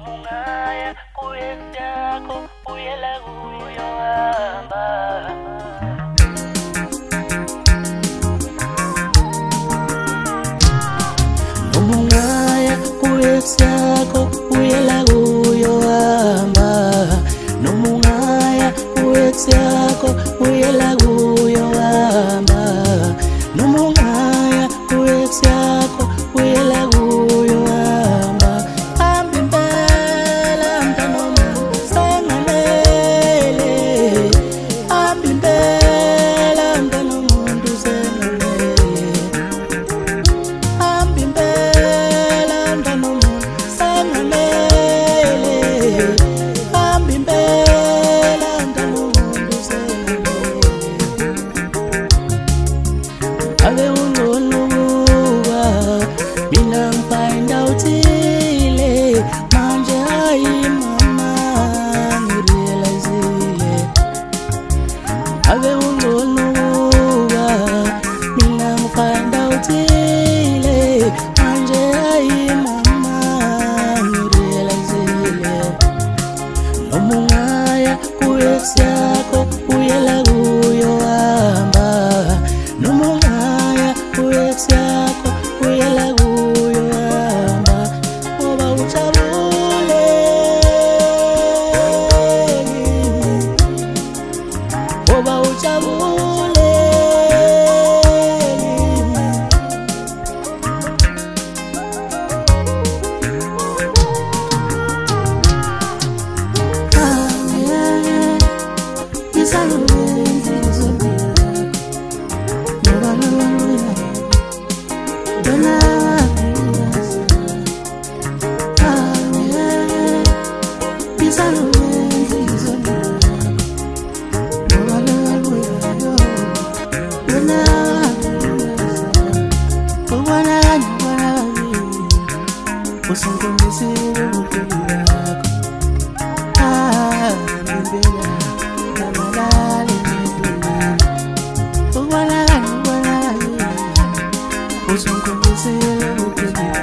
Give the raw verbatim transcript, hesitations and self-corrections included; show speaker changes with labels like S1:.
S1: ungaya kuyeksi yakho uyela kuyo hamba. Noma ungaya kuyeksi yakho uyela kuyo hamba. Noma ungaya kuyeksi yakho uyela kuyo hamba. Noma ungaya kuyeksi yakho uyela kuyo hamba. Hamba impela mntanomuntu sengamele. Hamba impela mntanomuntu sengamele. Hamba impela mntanomuntu sengamele. Hamba impela mntanomuntu sengamele. Ave ungoluka mina ngifind out ile manje hayi mama ngirealizile. Ave ungoluka mina ngifind out ile manje hayi mama ngirealizile. Noma ungaya kuyeksi yakho uyela kuyo hamba. Noma ungaya kuyeksi yakho uyela kuyo hamba. Ngoba ujabule ngoba ujabule usungumizile ubukeli bakho. Ah, nimbela namalali nimbela. Ubonakala ubonakala usungumizile ubukeli